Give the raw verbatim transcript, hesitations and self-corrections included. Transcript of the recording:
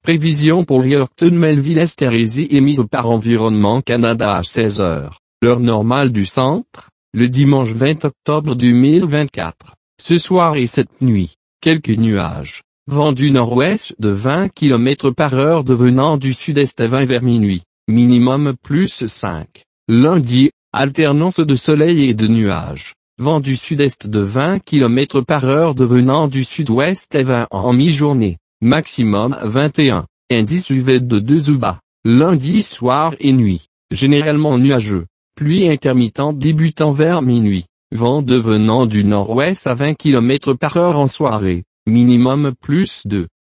Prévision pour Yorkton Melville Esterhazy émise par Environnement Canada à seize heures, l'heure normale du centre, le dimanche vingt octobre deux mille vingt-quatre. Ce soir et cette nuit, quelques nuages. Vent du nord-ouest de vingt kilomètres par heure devenant du sud-est à vingt vers minuit. Minimum plus cinq. Lundi, alternance de soleil et de nuages. Vent du sud-est de vingt kilomètres par heure devenant du sud-ouest à vingt en mi-journée. Maximum vingt et un. Indice U V de deux ou bas. Lundi soir et nuit. Généralement nuageux. Pluie intermittente débutant vers minuit. Vent devenant du nord-ouest à vingt kilomètres par heure en soirée. Minimum plus deux.